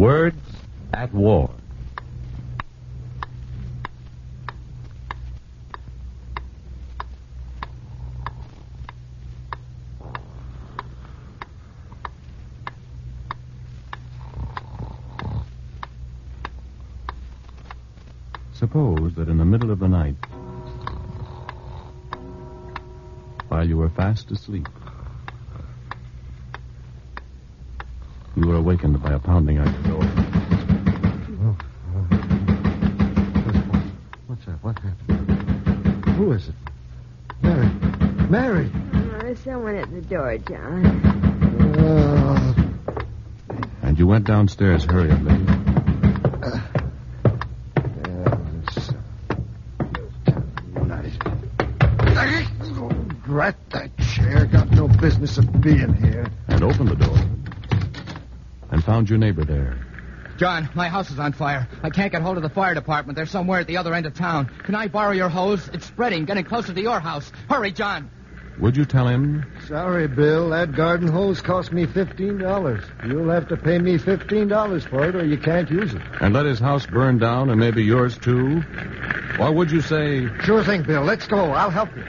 Words at War. Suppose that in the middle of the night, while you were fast asleep, you were awakened by a pounding at your door. What's that? What happened? Who is it? Mary. Mary! There's someone at the door, John. And you went downstairs hurriedly. Rat that chair. Got no business of being here. And opened the door. And found your neighbor there. John, my house is on fire. I can't get hold of the fire department. They're somewhere at the other end of town. Can I borrow your hose? It's spreading, getting closer to your house. Hurry, John. Would you tell him? Sorry, Bill. That garden hose cost me $15. You'll have to pay me $15 for it, or you can't use it. And let his house burn down, and maybe yours too? Or would you say... Sure thing, Bill. Let's go. I'll help you.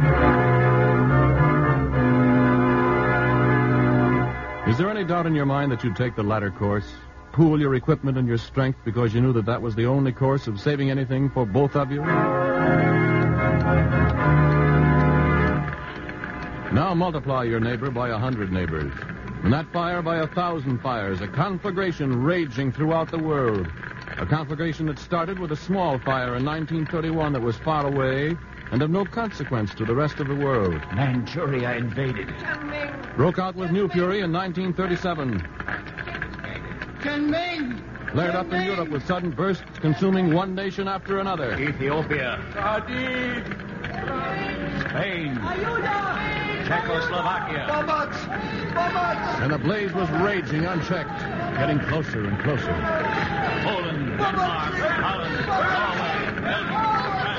Is there any doubt in your mind that you'd take the latter course? Pool your equipment and your strength because you knew that that was the only course of saving anything for both of you? Now multiply your neighbor by 100 neighbors. And that fire by 1,000 fires. A conflagration raging throughout the world. A conflagration that started with a small fire in 1931 that was far away and of no consequence to the rest of the world. Manchuria invaded. Broke out with new fury in 1937. Flared up in Europe with sudden bursts consuming one nation after another. Ethiopia. Spain. Czechoslovakia. And the blaze was raging unchecked, getting closer and closer. Poland, Denmark, Holland, Norway, Belgium,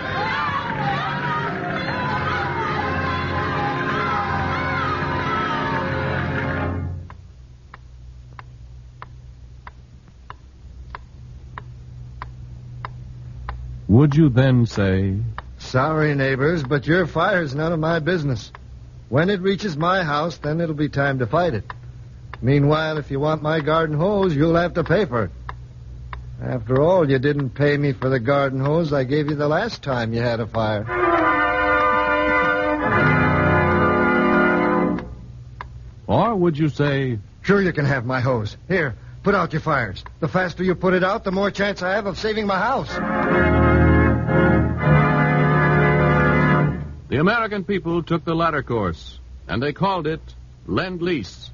Would you then say... Sorry, neighbors, but your fire's none of my business. When it reaches my house, then it'll be time to fight it. Meanwhile, if you want my garden hose, you'll have to pay for it. After all, you didn't pay me for the garden hose I gave you the last time you had a fire. Or would you say... Sure, you can have my hose. Here, put out your fires. The faster you put it out, the more chance I have of saving my house. The American people took the latter course, and they called it Lend-Lease.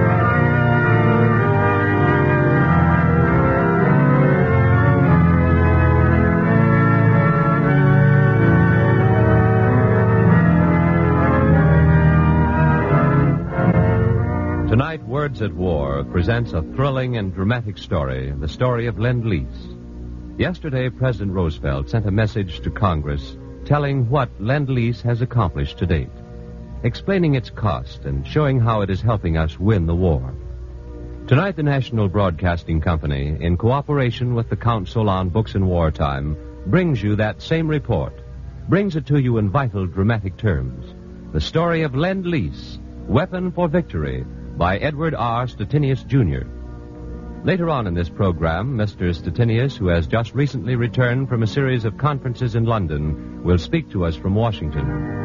Tonight, Words at War presents a thrilling and dramatic story, the story of Lend-Lease. Yesterday, President Roosevelt sent a message to Congress telling what Lend-Lease has accomplished to date, explaining its cost and showing how it is helping us win the war. Tonight, the National Broadcasting Company, in cooperation with the Council on Books in Wartime, brings you that same report, brings it to you in vital, dramatic terms. The story of Lend-Lease, Weapon for Victory, by Edward R. Stettinius, Jr. Later on in this program, Mr. Stettinius, who has just recently returned from a series of conferences in London, will speak to us from Washington.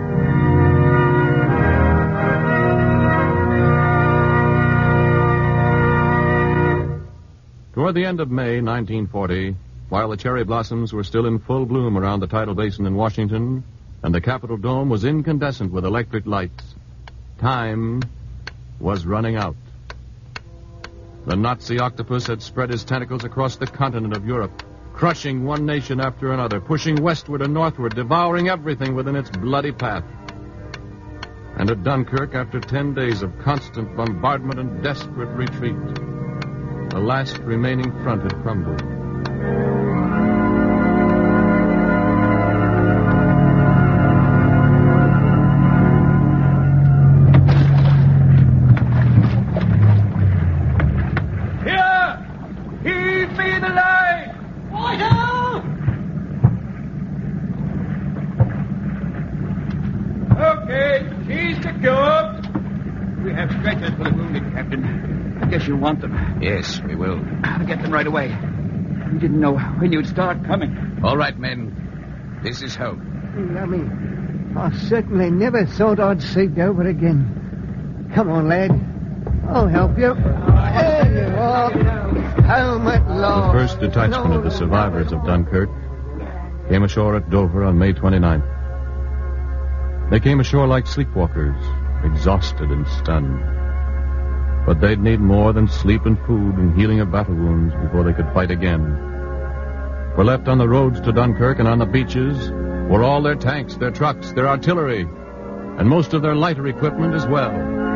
Toward the end of May 1940, while the cherry blossoms were still in full bloom around the tidal basin in Washington, and the Capitol dome was incandescent with electric lights, time was running out. The Nazi octopus had spread his tentacles across the continent of Europe, crushing one nation after another, pushing westward and northward, devouring everything within its bloody path. And at Dunkirk, after 10 days of constant bombardment and desperate retreat, the last remaining front had crumbled. I guess you want them. Yes, we will. I'll get them right away. We didn't know when you'd start coming. All right, men. This is home. Yummy. I certainly never thought I'd see Dover again. Come on, lad. I'll help you. There you are. Home at last. The first detachment of the survivors of Dunkirk came ashore at Dover on May 29th. They came ashore like sleepwalkers, exhausted and stunned. But they'd need more than sleep and food and healing of battle wounds before they could fight again. For left on the roads to Dunkirk and on the beaches were all their tanks, their trucks, their artillery, and most of their lighter equipment as well.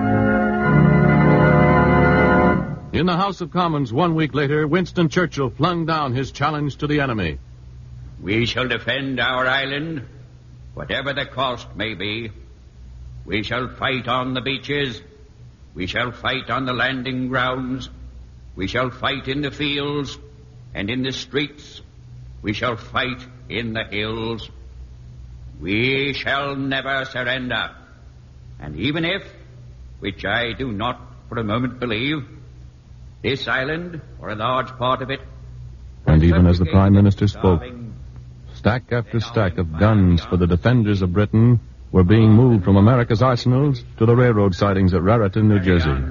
In the House of Commons 1 week later, Winston Churchill flung down his challenge to the enemy. We shall defend our island, whatever the cost may be. We shall fight on the beaches. We shall fight on the landing grounds. We shall fight in the fields and in the streets. We shall fight in the hills. We shall never surrender. And even if, which I do not for a moment believe, this island, or a large part of it... And even as the Prime Minister spoke, stack after stack of guns for the defenders of Britain were being moved from America's arsenals to the railroad sidings at Raritan, New Jersey. Come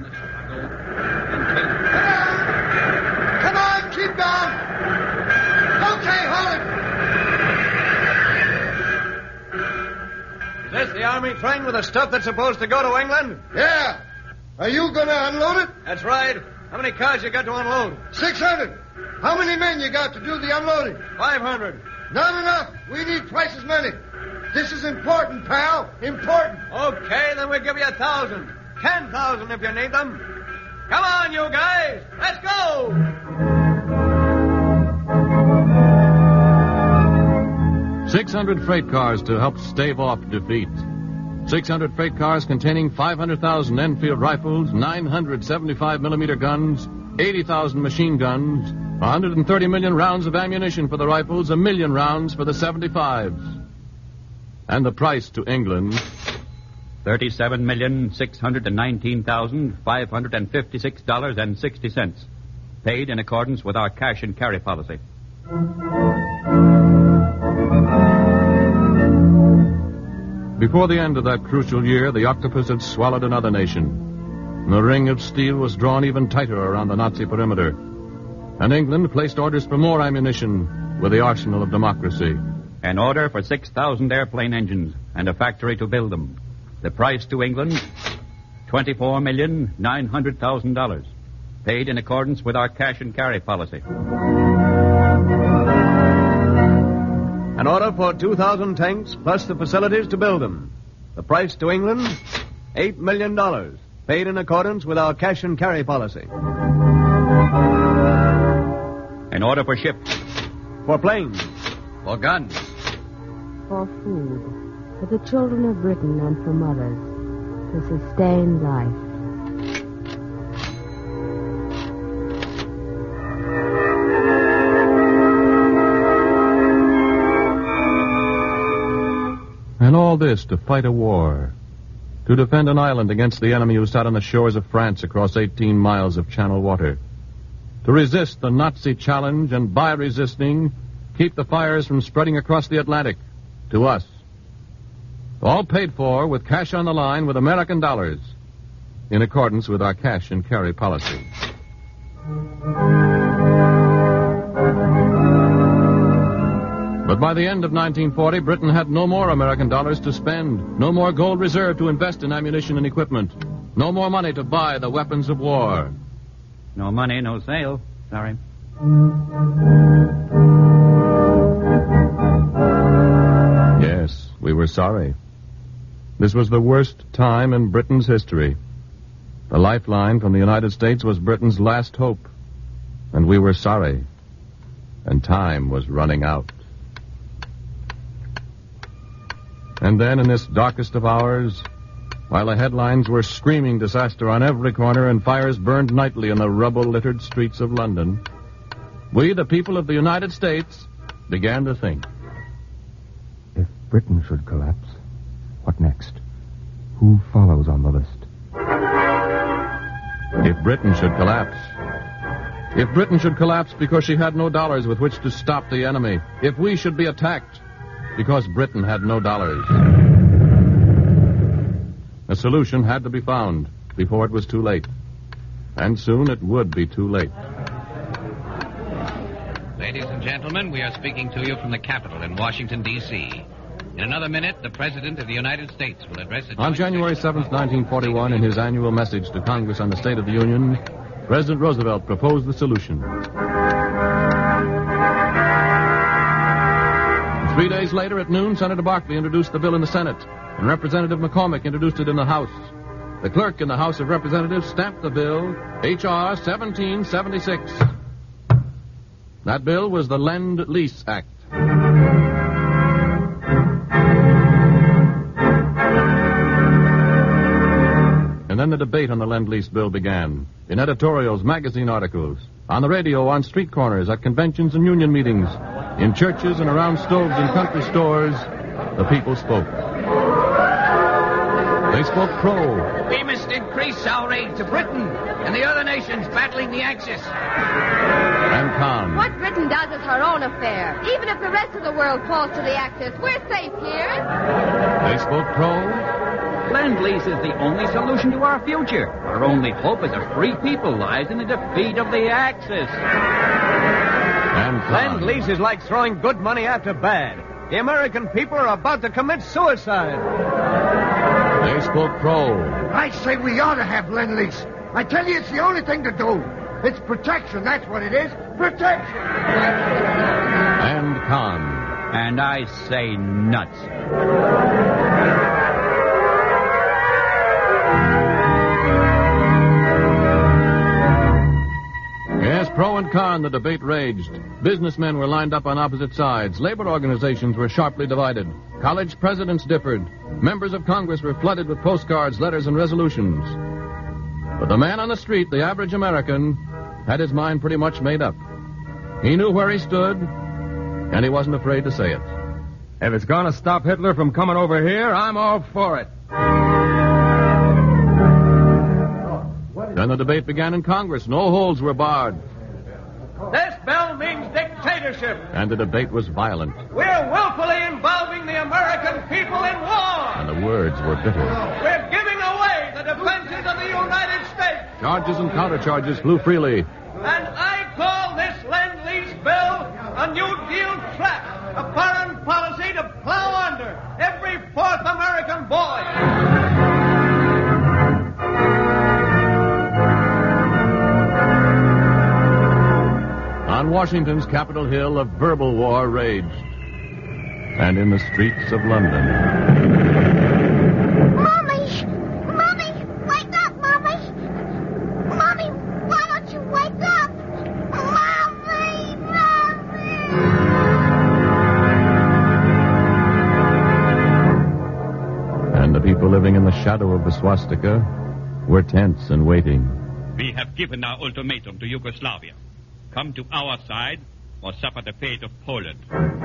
on, keep going. Okay, hold it. Is this the army train with the stuff that's supposed to go to England? Yeah. Are you going to unload it? That's right. How many cars you got to unload? 600. How many men you got to do the unloading? 500. Not enough. We need twice as many. This is important, pal. Important. Okay, then we'll give you 1,000. 10,000 if you need them. Come on, you guys. Let's go. 600 freight cars to help stave off defeat. 600 freight cars containing 500,000 Enfield rifles, 975-millimeter guns, 80,000 machine guns, 130 million rounds of ammunition for the rifles, 1 million rounds for the 75s. And the price to England... $37,619,556.60, paid in accordance with our cash and carry policy. Before the end of that crucial year, the octopus had swallowed another nation. The ring of steel was drawn even tighter around the Nazi perimeter. And England placed orders for more ammunition with the arsenal of democracy. An order for 6,000 airplane engines and a factory to build them. The price to England, $24,900,000, paid in accordance with our cash and carry policy. An order for 2,000 tanks plus the facilities to build them. The price to England, $8 million, paid in accordance with our cash and carry policy. An order for ships. For planes. For guns. For food. For the children of Britain and for mothers. To sustain life. And all this to fight a war. To defend an island against the enemy who sat on the shores of France across 18 miles of channel water. To resist the Nazi challenge and, by resisting, keep the fires from spreading across the Atlantic to us. All paid for with cash on the line with American dollars, in accordance with our cash and carry policy. But by the end of 1940, Britain had no more American dollars to spend, no more gold reserve to invest in ammunition and equipment, no more money to buy the weapons of war. No money, no sale. Sorry. Yes, we were sorry. This was the worst time in Britain's history. The lifeline from the United States was Britain's last hope. And we were sorry. And time was running out. And then, in this darkest of hours, while the headlines were screaming disaster on every corner and fires burned nightly in the rubble-littered streets of London, we, the people of the United States, began to think. If Britain should collapse, what next? Who follows on the list? If Britain should collapse. If Britain should collapse because she had no dollars with which to stop the enemy. If we should be attacked because Britain had no dollars. A solution had to be found before it was too late. And soon it would be too late. Ladies and gentlemen, we are speaking to you from the Capitol in Washington, D.C. In another minute, the President of the United States will address the... On January 7th, 1941, in his annual message to Congress on the State of the Union, President Roosevelt proposed the solution. 3 days later, at noon, Senator Barkley introduced the bill in the Senate, and Representative McCormick introduced it in the House. The clerk in the House of Representatives stamped the bill, H.R. 1776. That bill was the Lend-Lease Act. And then the debate on the Lend-Lease bill began. In editorials, magazine articles, on the radio, on street corners, at conventions and union meetings, in churches and around stoves in country stores, the people spoke. They spoke pro. We must increase our aid to Britain and the other nations battling the Axis. And con. What Britain does is her own affair. Even if the rest of the world falls to the Axis, we're safe here. They spoke pro. Lend-Lease is the only solution to our future. Our only hope as a free people lies in the defeat of the Axis. And con. Lend-Lease is like throwing good money after bad. The American people are about to commit suicide. They spoke pro. I say we ought to have Lend-Lease. I tell you, it's the only thing to do. It's protection, that's what it is. Protection. And con. And I say nuts. Yes, pro and con, the debate raged. Businessmen were lined up on opposite sides. Labor organizations were sharply divided. College presidents differed. Members of Congress were flooded with postcards, letters, and resolutions. But the man on the street, the average American, had his mind pretty much made up. He knew where he stood, and he wasn't afraid to say it. If it's going to stop Hitler from coming over here, I'm all for it. Then the debate began in Congress. No holds were barred. This bill means dictatorship. And the debate was violent. We're willfully involving the American people in war. And the words were bitter. We're giving away the defenses of the United States. Charges and countercharges flew freely. And I call this Lend-Lease bill a New Deal trap, a foreign policy to plow under every fourth American boy. On Washington's Capitol Hill, a verbal war raged. And in the streets of London. Mommy! Mommy! Wake up, Mommy! Mommy, why don't you wake up? Mommy! Mommy! And the people living in the shadow of the swastika were tense and waiting. We have given our ultimatum to Yugoslavia. Come to our side or suffer the fate of Poland.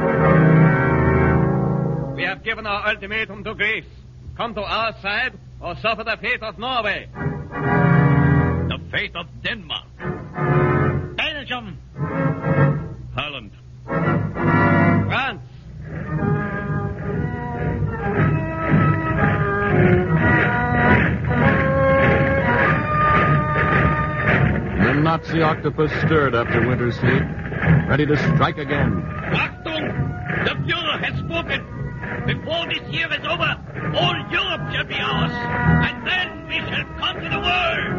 We have given our ultimatum to Greece. Come to our side or suffer the fate of Norway. The fate of Denmark. Belgium. Holland. France. The Nazi octopus stirred after winter's sleep, ready to strike again. Achtung! The Führer has spoken. Before this year is over, all Europe shall be ours, and then we shall conquer the world.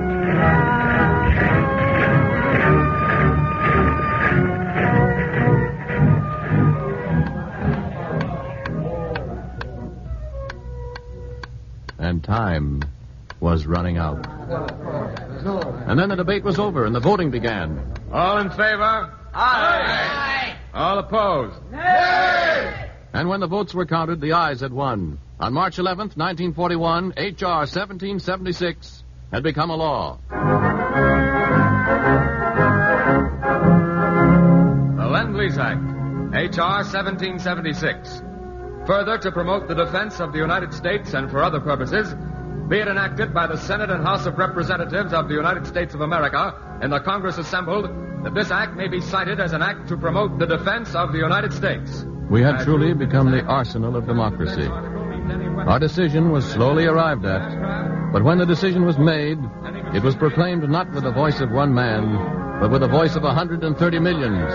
And time was running out. And then the debate was over and the voting began. All in favor? Aye. All opposed? Nay! And when the votes were counted, the ayes had won. On March 11th, 1941, H.R. 1776 had become a law. The Lend-Lease Act, H.R. 1776. Further, to promote the defense of the United States and for other purposes, be it enacted by the Senate and House of Representatives of the United States of America in the Congress assembled, that this act may be cited as an act to promote the defense of the United States. We had truly become the arsenal of democracy. Our decision was slowly arrived at, but when the decision was made, it was proclaimed not with the voice of one man, but with the voice of 130 millions.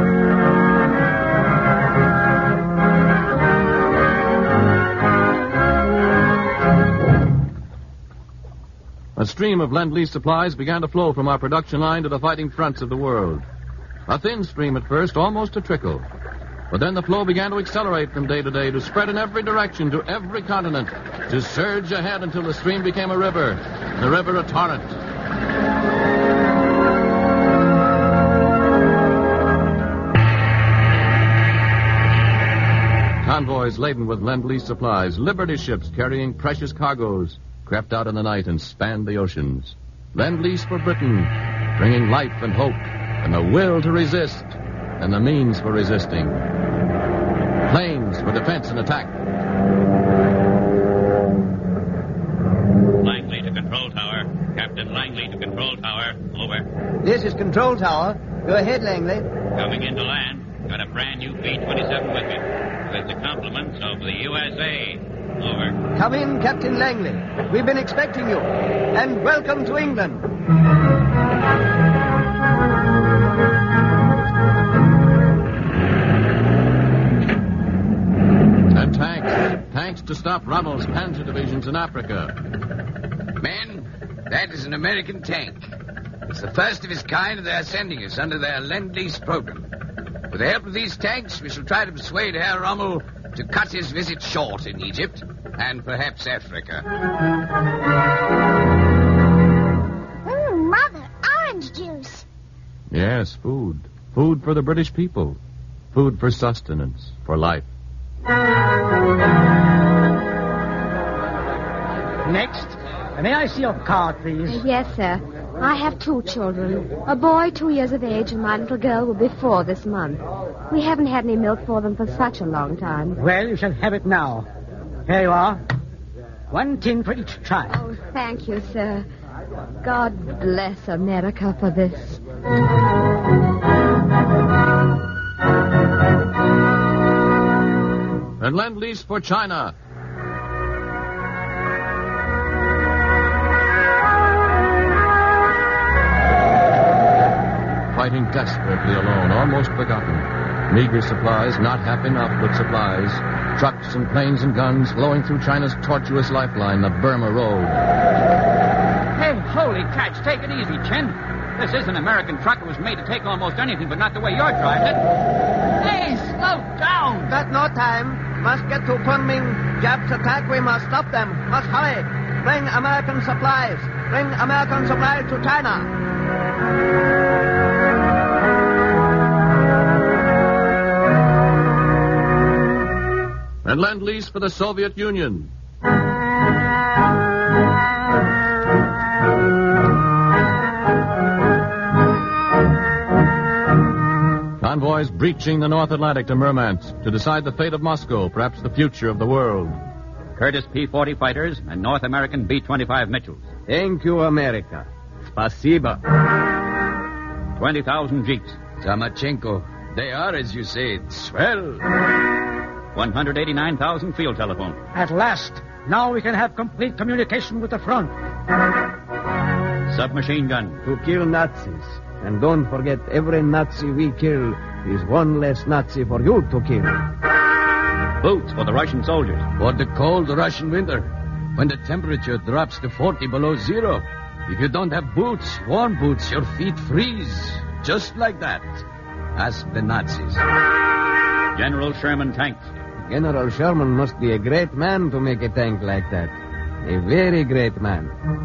A stream of Lend-Lease supplies began to flow from our production line to the fighting fronts of the world. A thin stream at first, almost a trickle. But then the flow began to accelerate from day to day, to spread in every direction, to every continent, to surge ahead until the stream became a river, the river a torrent. Convoys laden with Lend-Lease supplies, Liberty ships carrying precious cargoes, crept out in the night and spanned the oceans. Lend-Lease for Britain, bringing life and hope, and the will to resist, and the means for resisting. Planes for defense and attack. Langley to control tower. Captain Langley to control tower. Over. This is control tower. Go ahead, Langley. Coming into land. Got a brand new B-27 with me. With the compliments of the USA. Over. Come in, Captain Langley. We've been expecting you. And welcome to England. And tanks to stop Rommel's panzer divisions in Africa. Men, that is an American tank. It's the first of its kind they are sending us under their Lend-Lease program. With the help of these tanks, we shall try to persuade Herr Rommel to cut his visit short in Egypt and perhaps Africa. Mother, orange juice. Yes, food. Food for the British people. Food for sustenance, for life. Next, may I see your card, please? Yes, sir. I have 2 children. A boy 2 years of age and my little girl will be 4 this month. We haven't had any milk for them for such a long time. Well, you shall have it now. Here you are. 1 tin for each child. Oh, thank you, sir. God bless America for this. And Lend-Lease for China. Fighting desperately alone, almost forgotten. Meager supplies, not half enough, but supplies. Trucks and planes and guns flowing through China's tortuous lifeline, the Burma Road. Hey, holy catch, take it easy, Chen. This is an American truck. It was made to take almost anything, but not the way you're driving it. Hey, slow down. Got no time. Must get to Kunming. Japs attack, we must stop them. Must hurry. Bring American supplies. Bring American supplies to China. And Lend-Lease for the Soviet Union. Convoys breaching the North Atlantic to Murmansk to decide the fate of Moscow, perhaps the future of the world. Curtiss P-40 fighters and North American B-25 Mitchells. Thank you, America. Spasiba. 20,000 jeeps. Zamachenko, they are, as you say, swell. 189,000 field telephones. At last. Now we can have complete communication with the front. Submachine gun. To kill Nazis. And don't forget, every Nazi we kill is one less Nazi for you to kill. Boots for the Russian soldiers. For the cold Russian winter, when the temperature drops to 40 below zero. If you don't have boots, warm boots, your feet freeze. Just like that. Ask the Nazis. General Sherman tanks. General Sherman must be a great man to make a tank like that. A very great man.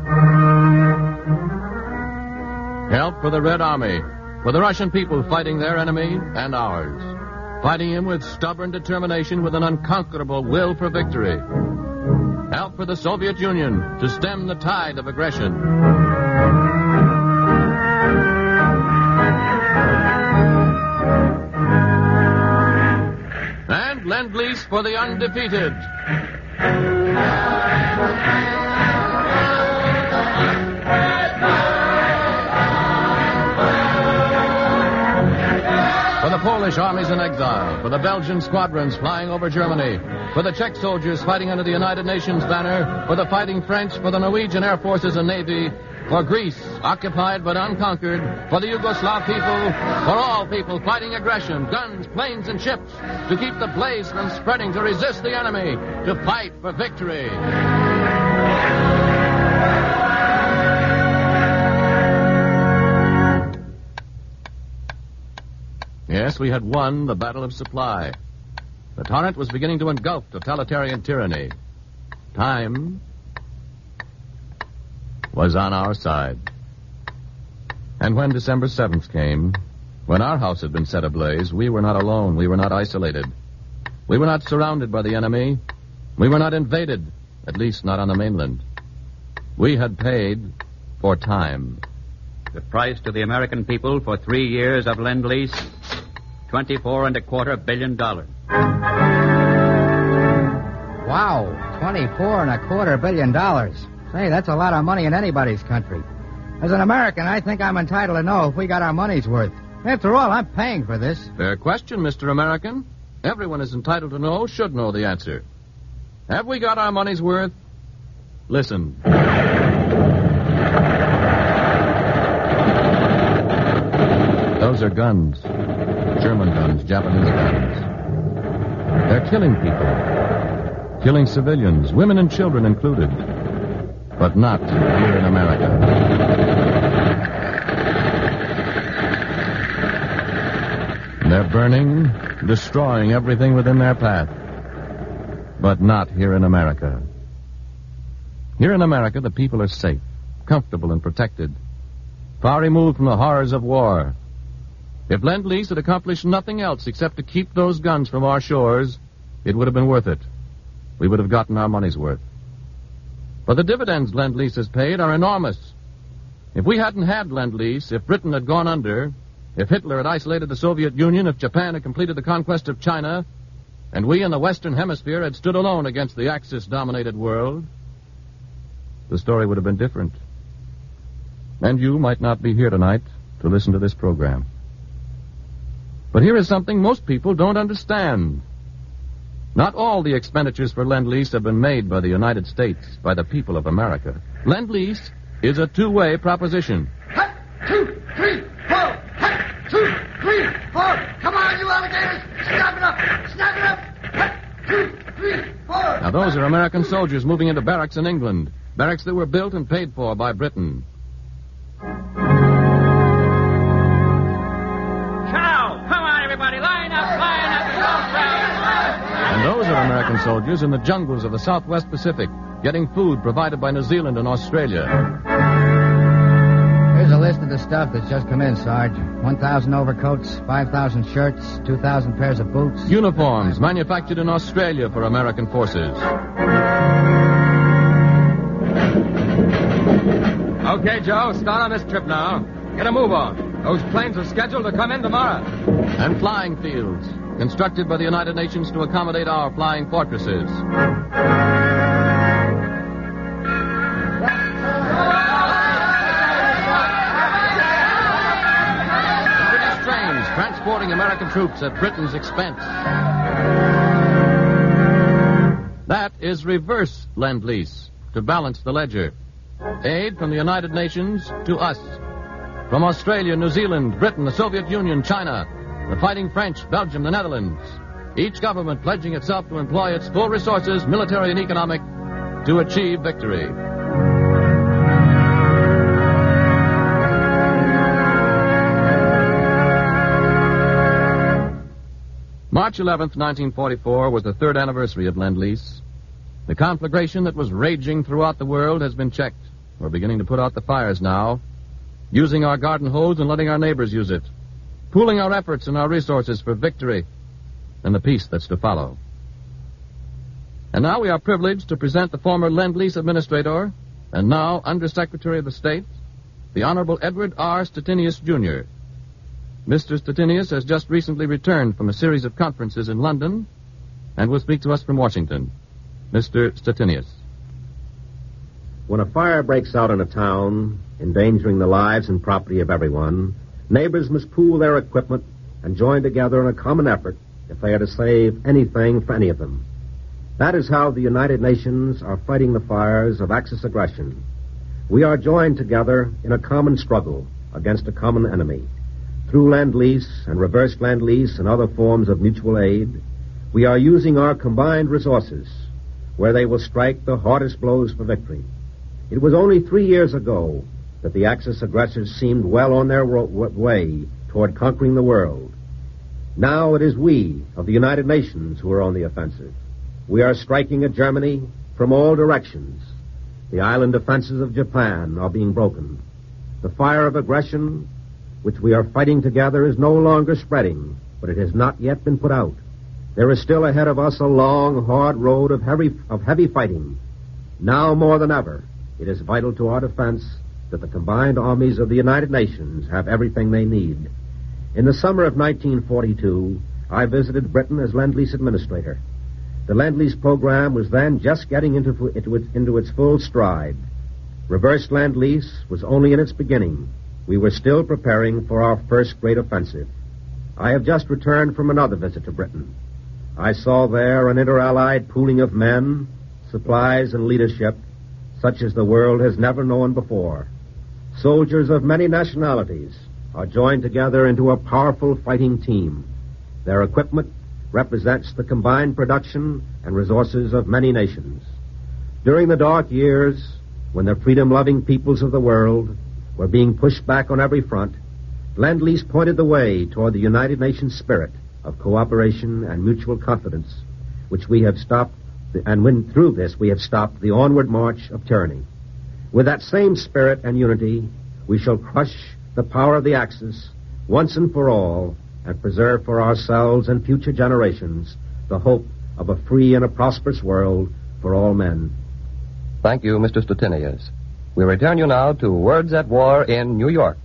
Help for the Red Army, for the Russian people fighting their enemy and ours. Fighting him with stubborn determination, with an unconquerable will for victory. Help for the Soviet Union to stem the tide of aggression. And Lend-Lease for the undefeated. the Polish armies in exile, for the Belgian squadrons flying over Germany, for the Czech soldiers fighting under the United Nations banner, for the fighting French, for the Norwegian air forces and navy, for Greece, occupied but unconquered, for the Yugoslav people, for all people fighting aggression, guns, planes, and ships, to keep the blaze from spreading, to resist the enemy, to fight for victory. Yes, we had won the battle of supply. The torrent was beginning to engulf totalitarian tyranny. Time was on our side. And when December 7th came, when our house had been set ablaze, we were not alone. We were not isolated. We were not surrounded by the enemy. We were not invaded, at least not on the mainland. We had paid for time. The price to the American people for 3 years of Lend-Lease, $24.25 billion. Wow, $24.25 billion. Say, that's a lot of money in anybody's country. As an American, I think I'm entitled to know if we got our money's worth. After all, I'm paying for this. Fair question, Mr. American. Everyone is entitled to know, should know the answer. Have we got our money's worth? Listen. Those are guns. German guns, Japanese guns. They're killing people. Killing civilians, women and children included. But not here in America. They're burning, destroying everything within their path. But not here in America. Here in America, the people are safe, comfortable, and protected. Far removed from the horrors of war. If Lend-Lease had accomplished nothing else except to keep those guns from our shores, it would have been worth it. We would have gotten our money's worth. But the dividends Lend-Lease has paid are enormous. If we hadn't had Lend-Lease, if Britain had gone under, if Hitler had isolated the Soviet Union, if Japan had completed the conquest of China, and we in the Western Hemisphere had stood alone against the Axis-dominated world, the story would have been different. And you might not be here tonight to listen to this program. But here is something most people don't understand. Not all the expenditures for Lend-Lease have been made by the United States, by the people of America. Lend-Lease is a two-way proposition. 1, 2, 3, 4. 1, 2, 3, 4. Come on, you alligators. Snap it up. Snap it up. 1, 2, 3, 4. Now, those are American soldiers moving into barracks in England. Barracks that were built and paid for by Britain. Everybody, line up, and those are American soldiers in the jungles of the Southwest Pacific, getting food provided by New Zealand and Australia. Here's a list of the stuff that's just come in, Sarge. 1,000 overcoats, 5,000 shirts, 2,000 pairs of boots. Uniforms manufactured in Australia for American forces. Okay, Joe, start on this trip now. Get a move on. Those planes are scheduled to come in tomorrow. And flying fields, constructed by the United Nations to accommodate our flying fortresses. British trains transporting American troops at Britain's expense. That is reverse Lend-Lease, to balance the ledger. Aid from the United Nations to us. From Australia, New Zealand, Britain, the Soviet Union, China, the fighting French, Belgium, the Netherlands. Each government pledging itself to employ its full resources, military and economic, to achieve victory. March 11th, 1944, was the third anniversary of Lend-Lease. The conflagration that was raging throughout the world has been checked. We're beginning to put out the fires now, using our garden hose and letting our neighbors use it, pooling our efforts and our resources for victory and the peace that's to follow. And now we are privileged to present the former Lend-Lease administrator and now Undersecretary of the State, the Honorable Edward R. Stettinius, Jr. Mr. Stettinius has just recently returned from a series of conferences in London and will speak to us from Washington. Mr. Stettinius. When a fire breaks out in a town, endangering the lives and property of everyone, neighbors must pool their equipment and join together in a common effort if they are to save anything for any of them. That is how the United Nations are fighting the fires of Axis aggression. We are joined together in a common struggle against a common enemy. Through Lend-Lease and reverse Lend-Lease and other forms of mutual aid, we are using our combined resources where they will strike the hardest blows for victory. It was only 3 years ago that the Axis aggressors seemed well on their way toward conquering the world. Now it is we of the United Nations who are on the offensive. We are striking at Germany from all directions. The island defenses of Japan are being broken. The fire of aggression, which we are fighting together, is no longer spreading, but it has not yet been put out. There is still ahead of us a long, hard road of heavy fighting. Now more than ever, it is vital to our defense that the combined armies of the United Nations have everything they need. In the summer of 1942, I visited Britain as Lend-Lease administrator. The Lend-Lease program was then just getting into its full stride. Reverse Lend-Lease was only in its beginning. We were still preparing for our first great offensive. I have just returned from another visit to Britain. I saw there an inter-allied pooling of men, supplies, and leadership such as the world has never known before. Soldiers of many nationalities are joined together into a powerful fighting team. Their equipment represents the combined production and resources of many nations. During the dark years, when the freedom-loving peoples of the world were being pushed back on every front, Lend-Lease pointed the way toward the United Nations spirit of cooperation and mutual confidence, which we have stopped, and through this we have stopped the onward march of tyranny. With that same spirit and unity, we shall crush the power of the Axis once and for all and preserve for ourselves and future generations the hope of a free and a prosperous world for all men. Thank you, Mr. Stettinius. We return you now to Words at War in New York.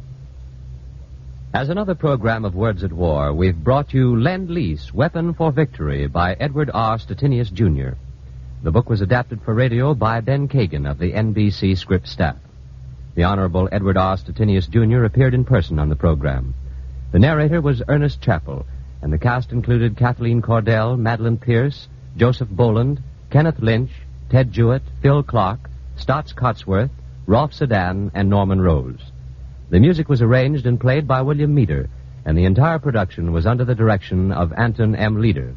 As another program of Words at War, we've brought you Lend-Lease, Weapon for Victory by Edward R. Stettinius, Jr. The book was adapted for radio by Ben Kagan of the NBC script staff. The Honorable Edward R. Stettinius, Jr. appeared in person on the program. The narrator was Ernest Chappell, and the cast included Kathleen Cordell, Madeline Pierce, Joseph Boland, Kenneth Lynch, Ted Jewett, Phil Clark, Stotts Cotsworth, Rolf Sedan, and Norman Rose. The music was arranged and played by William Meader, and the entire production was under the direction of Anton M. Leader.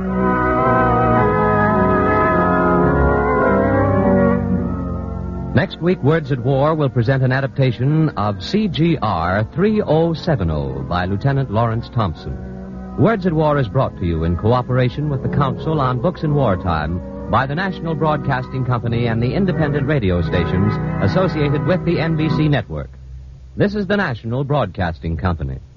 Next week, Words at War will present an adaptation of CGR 3070 by Lieutenant Lawrence Thompson. Words at War is brought to you in cooperation with the Council on Books in Wartime by the National Broadcasting Company and the independent radio stations associated with the NBC network. This is the National Broadcasting Company.